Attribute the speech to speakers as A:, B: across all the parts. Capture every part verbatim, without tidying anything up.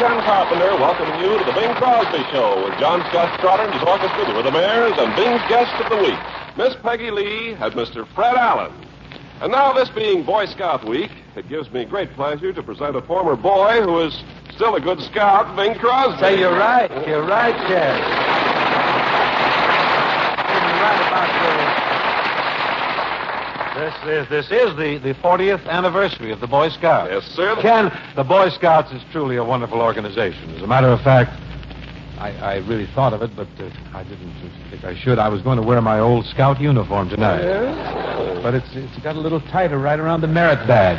A: Ken Carpenter welcoming you to the Bing Crosby Show with John Scott Trotter and his orchestra, the Rhythmaires, and Bing's guest of the week, Miss Peggy Lee and Mister Fred Allen. And now, this being Boy Scout Week, it gives me great pleasure to present a former boy who is still a good scout, Bing Crosby.
B: Say, you're right. You're right, Ken. You're right about the... This is, this is the, the fortieth anniversary of the Boy Scouts.
A: Yes, sir.
B: Ken, the Boy Scouts is truly a wonderful organization. As a matter of fact, I, I really thought of it, but uh, I didn't think I should. I was going to wear my old scout uniform tonight.
A: Yes?
B: But it's it's got a little tighter right around the merit badge.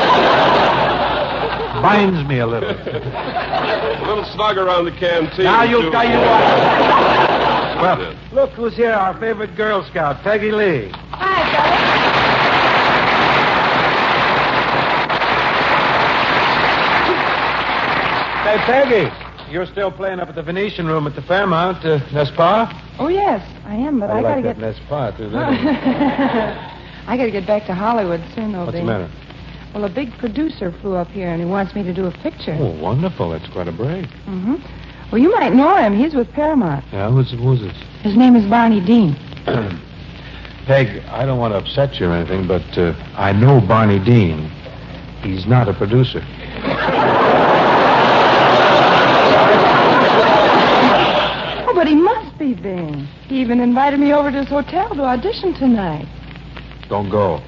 B: Binds me a little.
A: A little snug around the canteen.
B: Now you've got you. Well,
A: Yes.
B: look who's here, our favorite Girl Scout, Peggy Lee.
C: Hi, fellas.
B: Hey, Peggy, you're still playing up at the Venetian Room at the Fairmount, uh, n'est-ce pas?
C: Oh, yes, I am, but I,
B: I
C: gotta
B: like
C: get...
B: that n'est-ce pas, too. That
C: I gotta get back to Hollywood soon, though,
B: What's the
C: Bing.
B: matter?
C: Well, a big producer flew up here, and he wants me to do a picture.
B: Oh, wonderful. That's quite a break.
C: Mm-hmm. Well, you might know him. He's with Paramount.
B: Yeah, who's, who's this?
C: His name is Barney Dean.
B: Peg, I don't want to upset you or anything, but uh, I know Barney Dean. He's not a producer.
C: Oh, but he must be, Bing. He even invited me over to his hotel to audition tonight.
B: Don't go.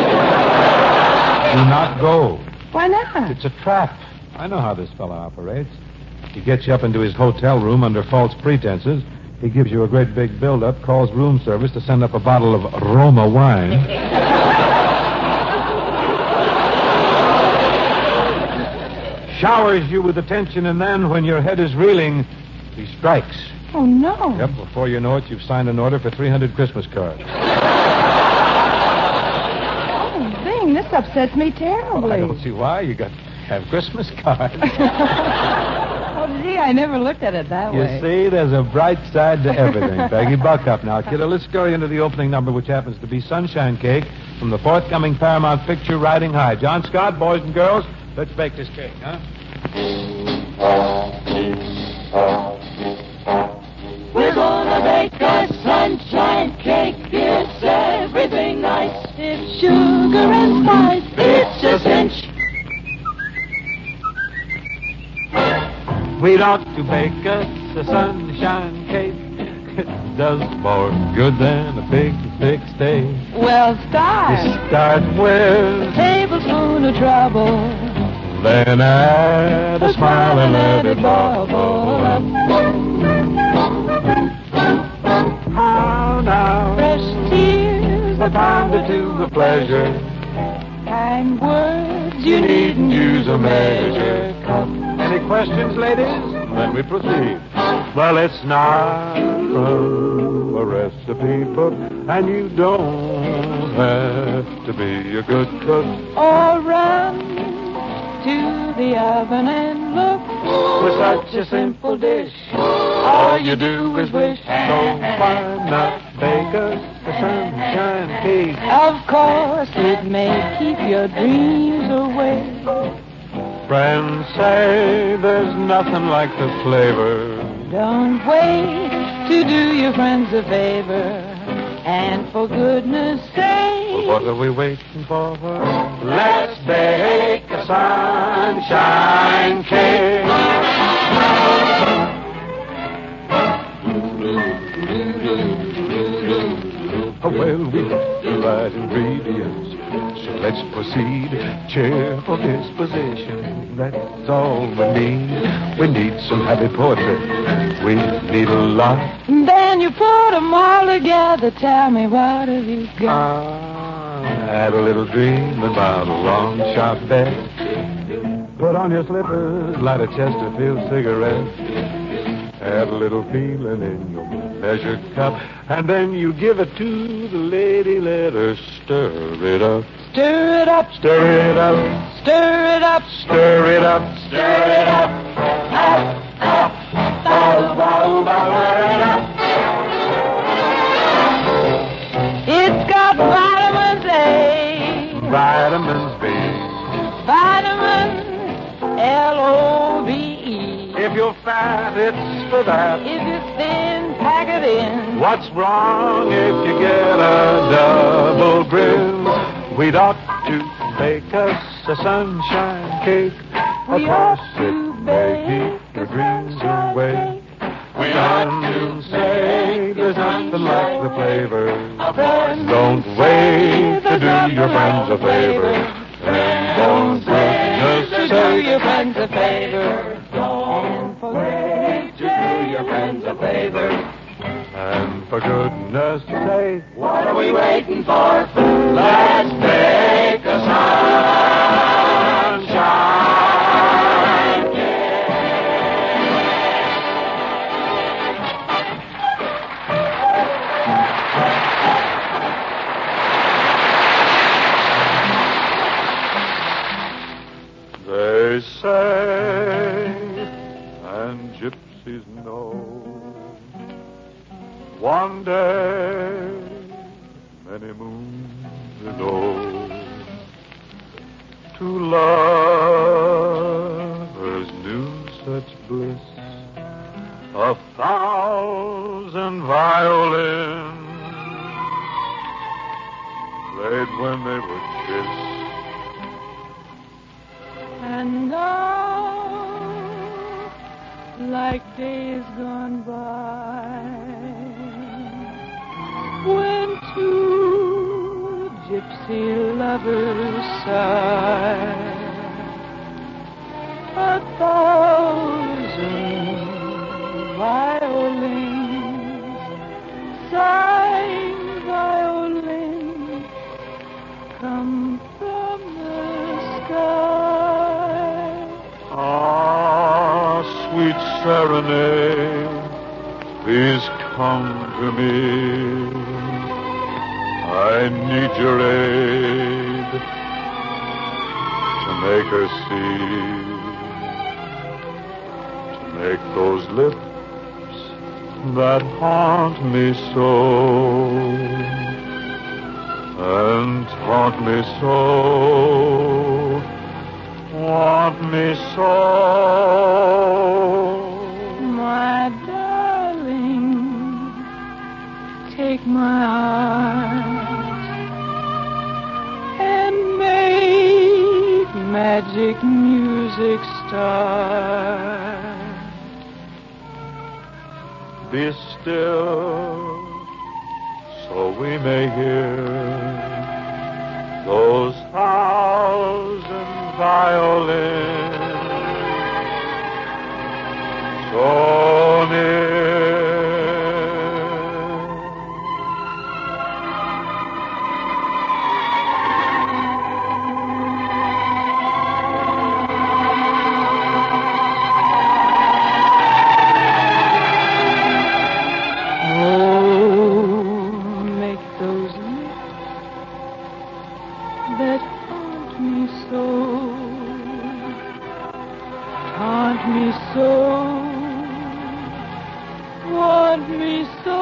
B: Do not go.
C: Why not?
B: It's a trap. I know how this fellow operates. He gets you up into his hotel room under false pretenses. He gives you a great big build-up, calls room service to send up a bottle of Roma wine. Showers you with attention, and then, when your head is reeling, he strikes.
C: Oh, no.
B: Yep, before you know it, you've signed an order for three hundred Christmas cards.
C: Oh, Bing, this upsets me terribly.
B: Well, I don't see why. You got to have Christmas cards.
C: Oh, gee, I never looked at it that
B: You
C: way.
B: see, there's a bright side to everything. Peggy, buck up now, kiddo. Let's scurry into the opening number, which happens to be Sunshine Cake from the forthcoming Paramount picture, Riding High. John Scott, boys and girls, let's bake this cake, huh?
D: We're gonna bake a sunshine cake. It's everything nice. It's sugar and spice. It's a cinch.
B: We'd ought to bake us a sunshine cake. It does more good than a big, thick steak.
C: Well, start.
B: You start with,
C: Tablespoon of trouble.
B: then add a smile and let it bubble up. How now?
C: Fresh tears.
B: A pound or two of pleasure.
C: Kind words.
B: You needn't use a measure cup. Any questions, ladies? Then we proceed. Well, it's not a recipe book, and you don't have to be a good cook.
C: Or run to the oven and look.
B: With such a simple dish, all you do is wish. So why not bake us a sunshine cake?
C: Of course, it may keep your dreams away.
B: Friends say there's nothing like the flavor.
C: Don't wait to do your friends a favor. And for goodness sake,
B: What are we waiting for? Let's bake a sunshine cake. Oh, well, we have the right ingredients, so let's proceed. Cheerful disposition, that's all we need. We need some happy poetry. We need a lot.
C: then you put them all together. Tell me, what have you got?
B: Ah, had a little dream about a long shot bet. Put on your slippers, light a Chesterfield cigarette. Add a little feeling in your measured cup, and then you give it to the lady. Let her stir it up.
C: Stir it up,
B: Stir it up.
C: stir it up,
B: Stir it up.
C: stir it up. Up, up, bottle, bottle, bottle it up. It's got vitamins A,
B: Vitamins B.
C: vitamins L O V E.
B: If you're fat, it's for that.
C: If you're thin, pack it in.
B: What's wrong if you get a double grill? We'd ought to bake us a sunshine cake.
C: We
B: Of
C: ought
B: course
C: to
B: it may
C: bake
B: keep your
C: a
B: dreams
C: sunshine
B: away.
C: cake.
B: We ought to say there's nothing like the flavor.
C: Friends,
B: Don't wait to
C: there's
B: do
C: nothing
B: your friends a
C: like
B: favor. And don't goodness
C: to do
B: sake,
C: your friends a favor. Don't forget to do your friends a favor.
B: and for goodness sake,
D: What are we waiting for? Let's make a sunshine cake.
B: they say, and gypsies know, one day, many moons ago, two lovers knew such bliss, a thousand violins played when they would kiss.
C: And now, like days gone by, when two gypsy lovers sigh, a thousand violins, sighing violins, come from the sky.
B: Ah, sweet serenade, please come to me. I need your aid to make her see, to make those lips that haunt me so, and haunt me so, haunt me so.
C: My darling, take my heart and make magic music start.
B: Be still, so we may hear those thousand violins so near.
C: That haunt me so, haunt me so, want me so.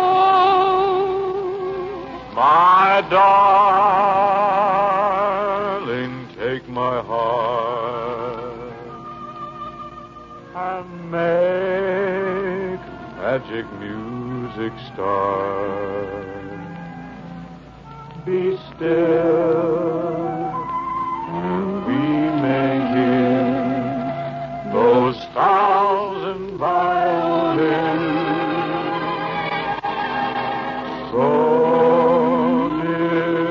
B: My darling, take my heart and make magic music start. Be still, and we may hear those thousand violins so near.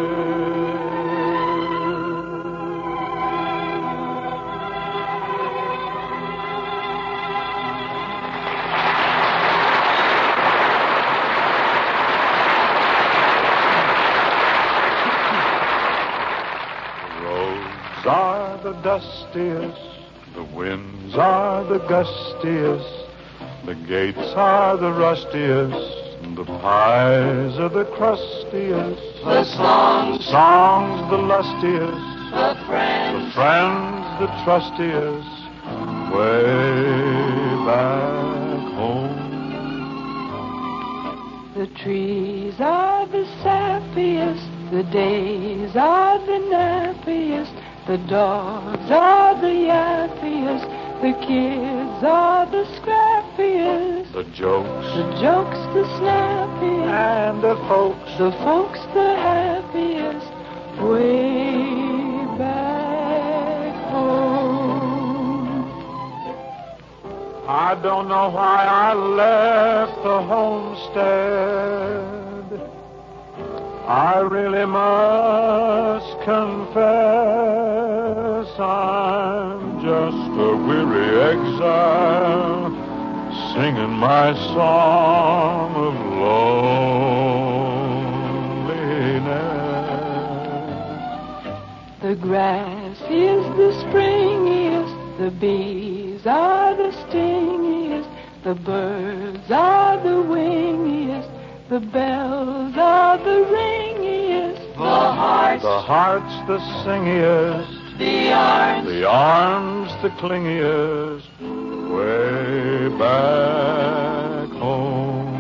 B: Are the dustiest, the winds are the gustiest, the gates are the rustiest, and the pies are the crustiest,
D: The songs,
B: songs the lustiest,
D: the
B: the
D: friends,
B: friends the trustiest, way back home.
C: The trees are the sappiest, the days are the nappiest, the dogs are the yappiest, the kids are the scrappiest.
B: The jokes,
C: The jokes the snappiest.
B: and the folks.
C: The folks the happiest. Way back home.
B: I don't know why I left the homestead. I really must confess I'm just a weary exile singing my song of loneliness.
C: The grass is the springiest, the bees are the stingiest, the birds are the wingiest, the bells are the ringiest.
D: The hearts,
B: The heart's the singiest,
D: the arms,
B: the arms the clingiest, way back home.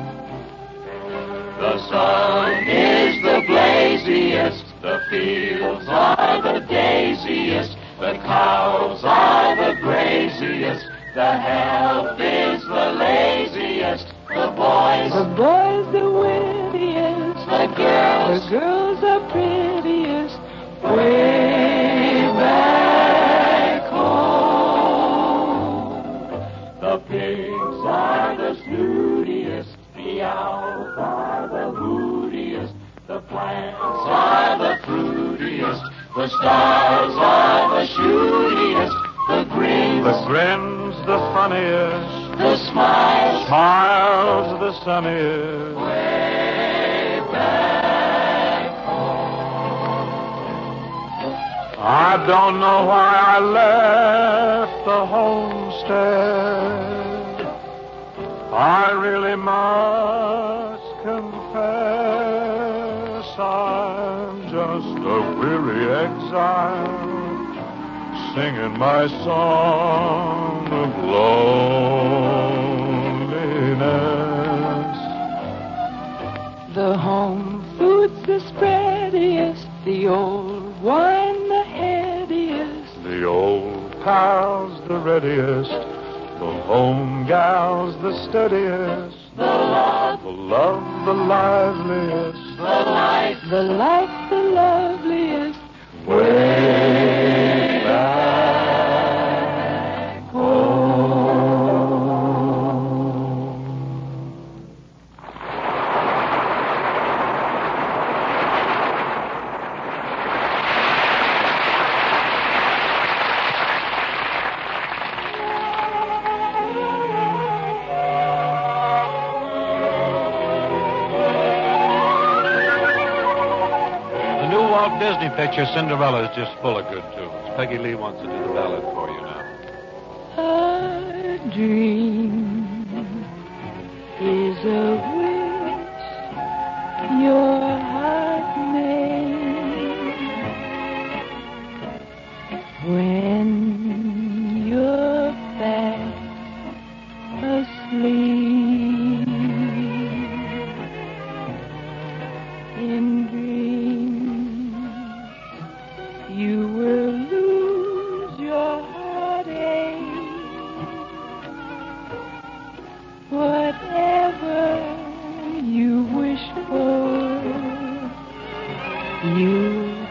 D: the sun is the blaziest, the fields are the daisiest, the cows are the graziest, the health is the laziest, the boys,
C: The boys the wittiest,
D: the girls,
C: the girls are prettiest, way back home.
D: the pigs are the snootiest, the owls are the hootiest, the plants are the fruitiest, the stars are the shootiest, the grins,
B: The grin's the funniest,
D: the smiles,
B: smiles the sunniest.
D: way back
B: I don't know why I left the homestead. I really must confess I'm just a weary exile singing my song of loneliness.
C: The home food's the spreadiest, the old wine the headiest.
B: The old pal's the readiest, the home gal's the steadiest,
D: the love,
B: the love the liveliest,
D: the life,
C: The life the loveliest,
B: way back home.
E: The new Walt Disney picture, Cinderella, is just full of good tunes. Peggy Lee wants to do the ballad for you now.
C: a dream is a wish your heart made when you're fast asleep. In dreams you will lose your heartache. Whatever you wish for, you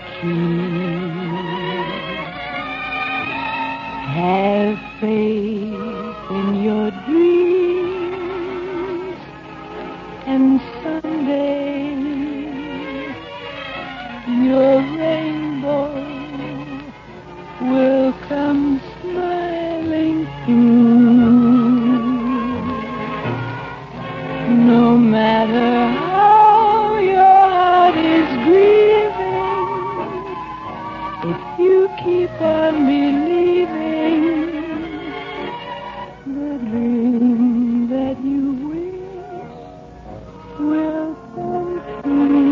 C: choose. Have faith in your dreams, and someday your rainbow will come smiling through. No matter how your heart is grieving, if you keep on believing, the dream that you wish will come true.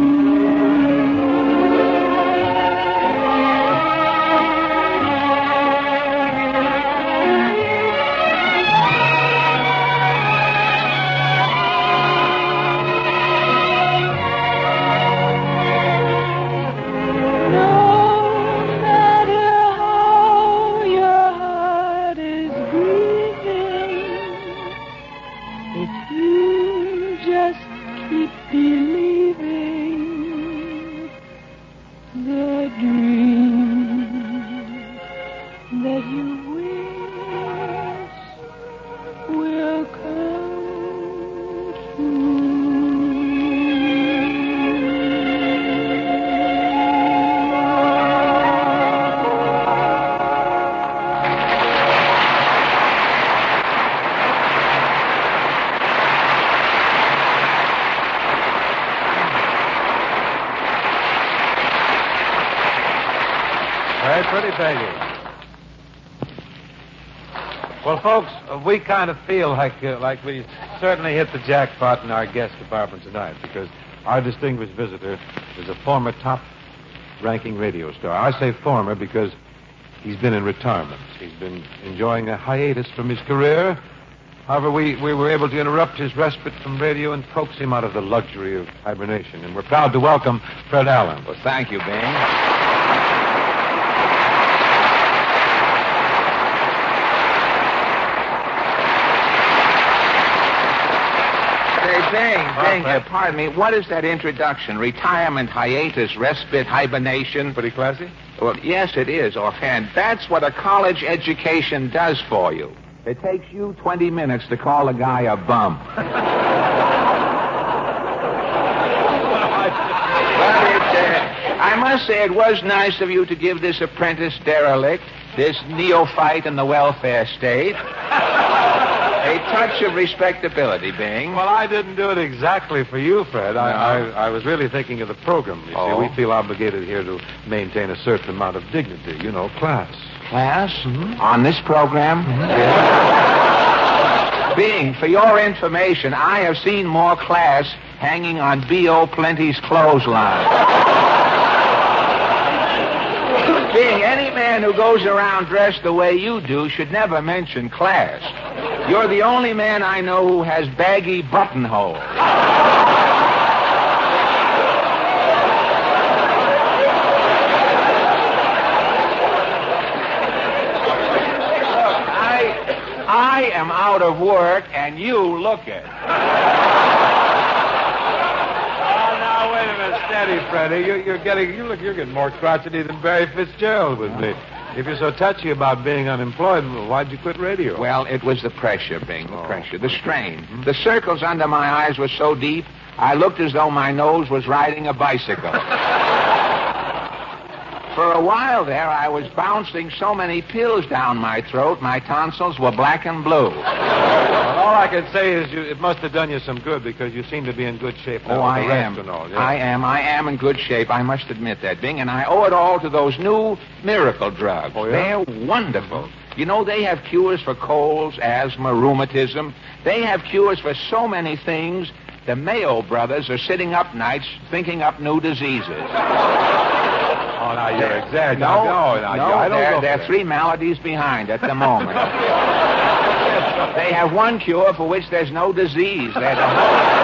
C: No matter how your heart is grieving, the dream that you wish will come true.
B: Hey, pretty Peggy. Well, folks, uh, we kind of feel like uh, like we certainly hit the jackpot in our guest department tonight because our distinguished visitor is a former top-ranking radio star. I say former because he's been in retirement. He's been enjoying a hiatus from his career. However, we, we were able to interrupt his respite from radio and coax him out of the luxury of hibernation. And we're proud to welcome Fred Allen.
F: Well, thank you, Bing. Bing, Bing, uh, pardon me, what is that introduction? Retirement, hiatus, respite, hibernation?
B: Pretty classy?
F: Well, yes, it is, offhand. That's what a college education does for you. It takes you twenty minutes to call a guy a bum. But it, uh, I must say it was nice of you to give this apprentice derelict, this neophyte in the welfare state, a touch of respectability, Bing.
B: Well, I didn't do it exactly for you, Fred. I,
F: No.
B: I, I was really thinking of the program. You
F: Oh.
B: see, we feel obligated here to maintain a certain amount of dignity, you know, class.
F: Class? On this program? Yeah. Bing, for your information, I have seen more class hanging on B O Plenty's clothesline. Bing, any man who goes around dressed the way you do should never mention class. You're the only man I know who has baggy buttonholes. I, I am out of work, and you look it.
B: Oh, now, wait a minute. Steady, Freddie. You're, you're getting, you look, you're getting more crotchety than Barry Fitzgerald with me. If you're so touchy about being unemployed, well, why'd you quit radio?
F: Well, it was the pressure, Bing, the
B: Oh.
F: pressure, the strain. The circles under my eyes were so deep, I looked as though my nose was riding a bicycle. For a while there, I was bouncing so many pills down my throat, my tonsils were black and blue.
B: Well, all I can say is you, it must have done you some good because you seem to be in good shape now
F: Oh,
B: with
F: I
B: the rest
F: am.
B: and all. Yeah.
F: I am. I am in good shape. I must admit that, Bing. And I owe it all to those new miracle drugs.
B: Oh, yeah?
F: They're wonderful. You know, they have cures for colds, asthma, rheumatism. They have cures for so many things. The Mayo brothers are sitting up nights thinking up new diseases.
B: Oh, now you're exaggerating.
F: No,
B: no,
F: no,
B: no, I don't
F: they're,
B: go for
F: they're
B: that.
F: three maladies behind at the moment. They have one cure for which there's no disease. They're the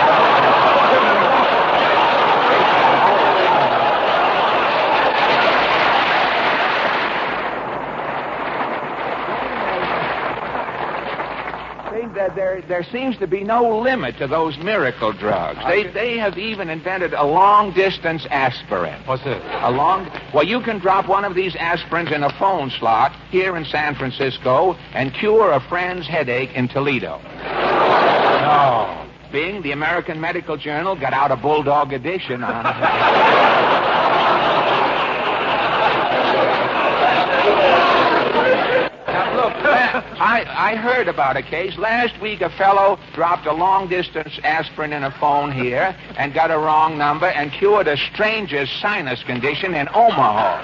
F: think that there there seems to be no limit to those miracle drugs. They they have even invented a long distance aspirin.
B: What's this?
F: A long well, you can drop one of these aspirins in a phone slot here in San Francisco and cure a friend's headache in Toledo.
B: No.
F: Being the American Medical Journal got out a bulldog edition on it. Now, look, I, I heard about a case. Last week, a fellow dropped a long-distance aspirin in a phone here and got a wrong number and cured a stranger's sinus condition in Omaha.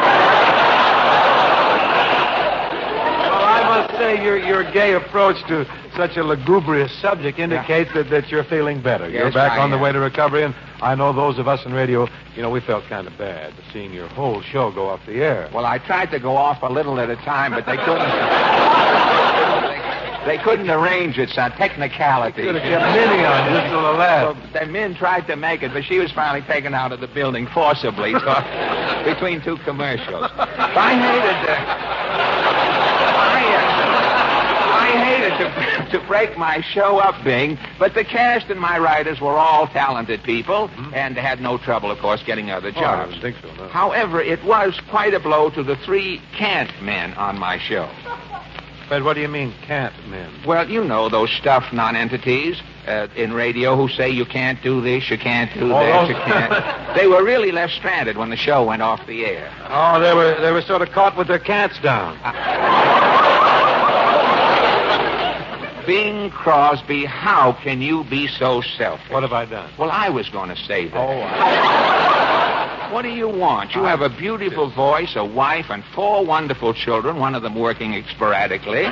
B: Well, I must say your your gay approach to such a lugubrious subject indicates that, that you're feeling better.
F: Yes,
B: you're back
F: I
B: on the
F: am.
B: way to recovery, and I know those of us in radio, you know, we felt kind of bad seeing your whole show go off the air.
F: Well, I tried to go off a little at a time, but they couldn't. they, they couldn't arrange it. It's a technicality.
B: Could have kept Minnie on you till the last.
F: So the men tried to make it, but she was finally taken out of the building forcibly so, between two commercials. I hated the. I, uh, I I hated to, to break my show up, Bing, but the cast and my writers were all talented people
E: Hmm?
F: and had no trouble, of course, getting other
E: Oh, I
F: jobs.
E: don't think so, no.
F: However, it was quite a blow to the three can't men on my show.
E: Fred, what do you mean, can't men?
F: Well, you know those stuffed non-entities uh, in radio who say you can't do this, you can't do
E: Oh,
F: that,
E: those-
F: you can't. They were really left stranded when the show went off the air.
E: Oh, they were they were sort of caught with their cants down.
F: Bing Crosby, how can you be so selfish?
E: What have I done?
F: Well, I was going to say that.
E: Oh, I...
F: What do you want? You have a beautiful voice, a wife, and four wonderful children, one of them working sporadically.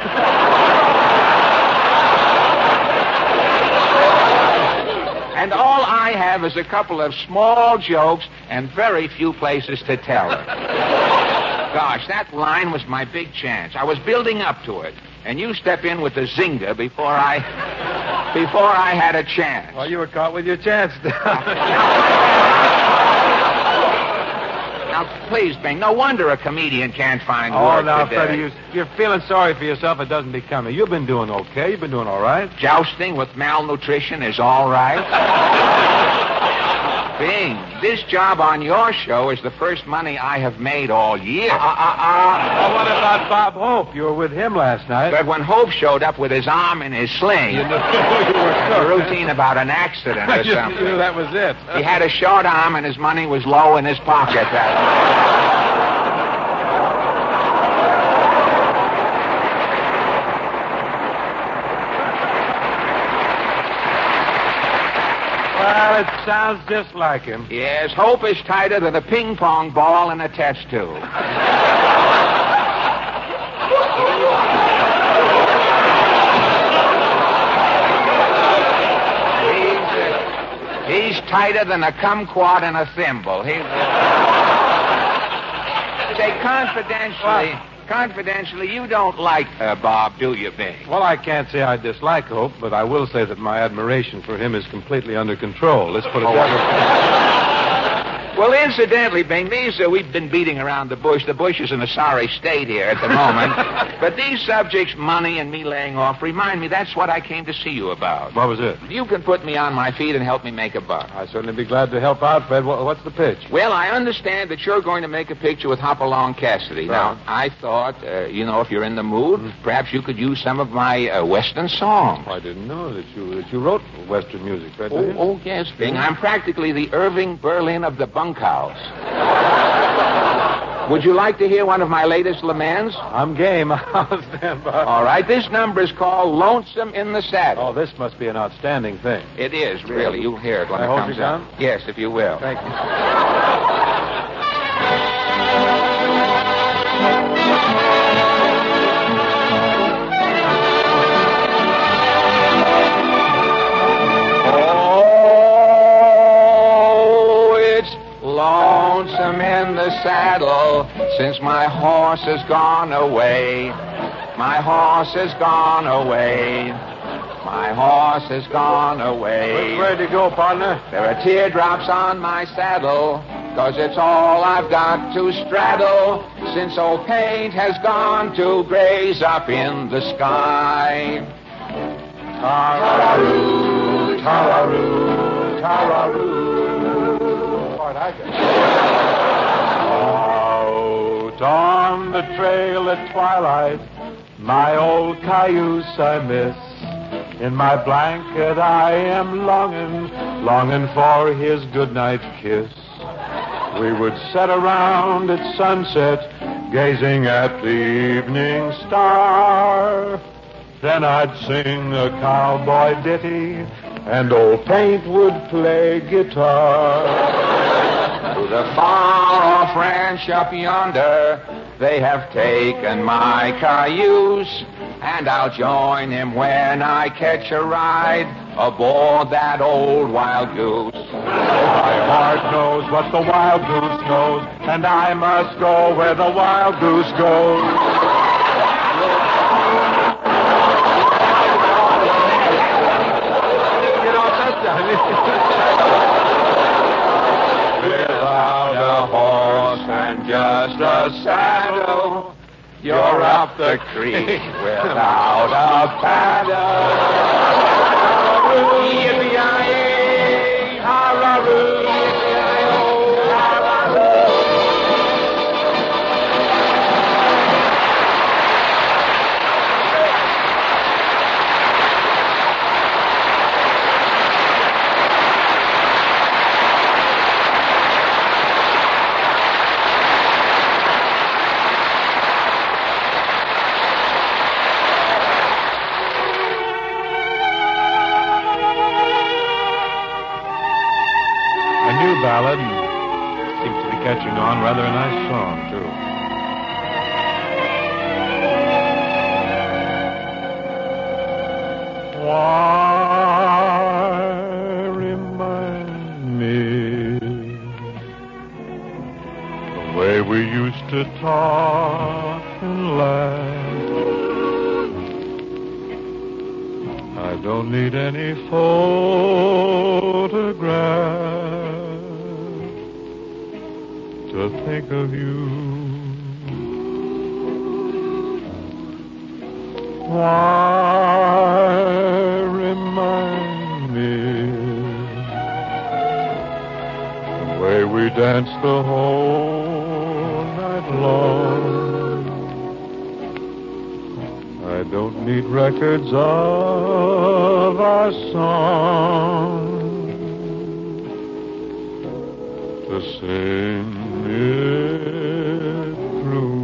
F: And all I have is a couple of small jokes and very few places to tell it. Gosh, that line was my big chance. I was building up to it. And you step in with the zinger before I before I had a chance.
E: Well, you were caught with your chance down.
F: Now, please, Bing, no wonder a comedian can't find
E: Oh,
F: work
E: now,
F: today.
E: Freddie, you, you're feeling sorry for yourself. It doesn't become you. You've been doing okay. You've been doing all right.
F: Jousting with malnutrition is all right. Bing, this job on your show is the first money I have made all year.
E: Uh, uh, uh, well, what about Bob Hope? You were with him last night.
F: But when Hope showed up with his arm in his sling,
E: You knew, you were
F: a routine about an accident or
E: you,
F: something.
E: you knew that was it.
F: He had a short arm and his money was low in his pocket.
E: Well, it sounds just like him.
F: Yes, Hope is tighter than a ping pong ball in a test tube. He's, uh, he's tighter than a kumquat in a thimble. He... Say, confidentially, confidentially, you don't like uh, Bob, do you, Bing?
E: Well, I can't say I dislike Hope, but I will say that my admiration for him is completely under control. Let's put it
F: Oh,
E: that way.
F: Well, incidentally, Bing, these, uh, we've been beating around the bush. The bush is in a sorry state here at the moment. But these subjects, money and me laying off, remind me that's what I came to see you about.
E: What was it?
F: You can put me on my feet and help me make a buck.
E: I'd certainly be glad to help out, Fred. What, what's the pitch?
F: Well, I understand that you're going to make a picture with Hopalong Cassidy.
E: Right.
F: Now, I thought, uh, you know, if you're in the mood, perhaps you could use some of my uh, Western songs.
E: I didn't know that you that you wrote Western music, Fred.
F: Oh,
E: did you?
F: oh, yes, Bing. I'm practically the Irving Berlin of the bunkhouse. Would you like to hear one of my latest laments?
E: I'm game. I'll stand by.
F: All right, this number is called Lonesome in the Saddle.
E: Oh, this must be an outstanding thing.
F: It is, really. You'll hear it when
E: Can I
F: it
E: hold
F: comes
E: you down?
F: out. Yes, if you will.
E: Thank you.
F: Oh, it's lonesome in the saddle since my horse has gone away. My horse has gone away. My horse has gone away.
E: Where's ready to go, partner?
F: There are teardrops on my saddle, 'cause it's all I've got to straddle, since old paint has gone to graze up in the sky. Tararoo, tararoo, tararoo.
E: Part I got. Out on the trail at twilight, my old cayuse I miss. In my blanket I am longing, longing for his goodnight kiss. We would sit around at sunset, gazing at the evening star. Then I'd sing a cowboy ditty, and old Paint would play guitar.
F: To the far-off ranch up yonder, they have taken my cayuse, and I'll join him when I catch a ride aboard that old wild goose.
E: My heart knows what the wild goose knows, and I must go where the wild goose goes. You know, that's
F: Without a horse and just a saddle, You're up the creek without a paddle. Yippee-yi-yi, hurrah-roo, yippee-yi-yi-oh, hurrah-roo.
B: Ballad and seems to be catching on. Rather a nice song, too. Why remind me the way we used to talk and laugh? I don't need any photograph to think of you. Why remind me the way we danced the whole night long? I don't need records of our song to sing it through.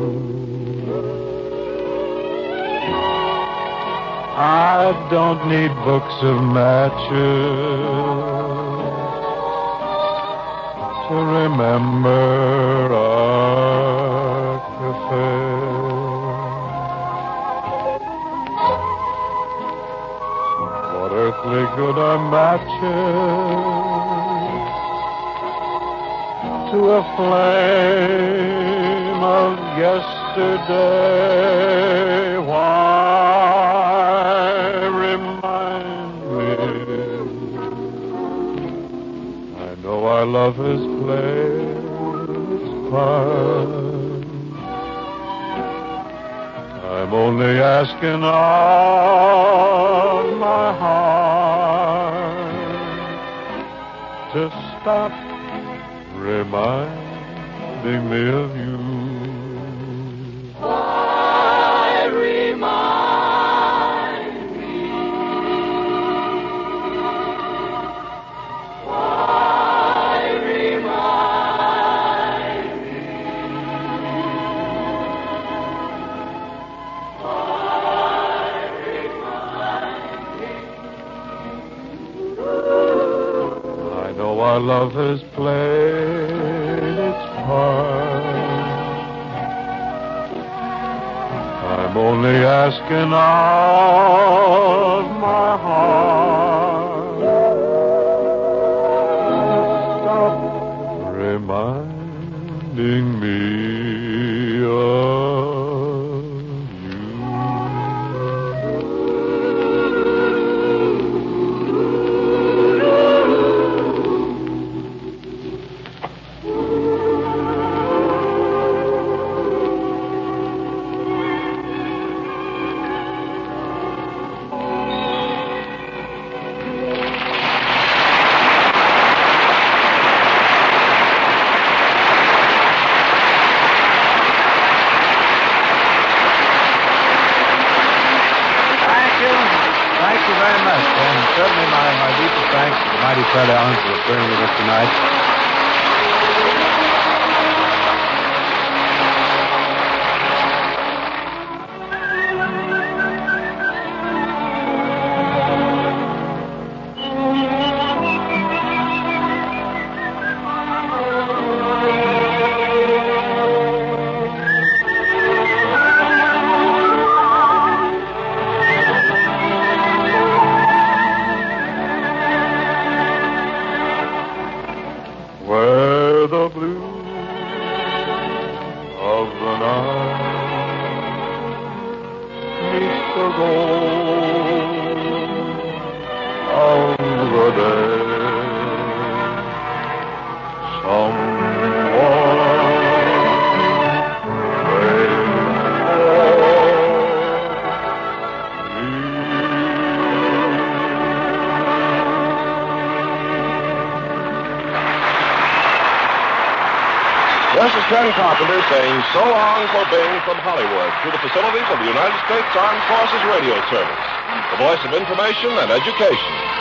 B: I don't need books of matches to remember our cafe. What earthly good are matches to a flame of yesterday? Why remind me? I know our love has played its part. I'm only asking of my heart to stop reminding me of you.
D: Why remind me? Why remind me? Why remind me?
B: I know our love has played heart. I'm only asking of my heart to stop reminding me of Fred Allen for appearing with us tonight. Someone may
A: This is Ken Carpenter saying so long for Bing from Hollywood to the facilities of the United States Armed Forces Radio Service, the voice of information and education.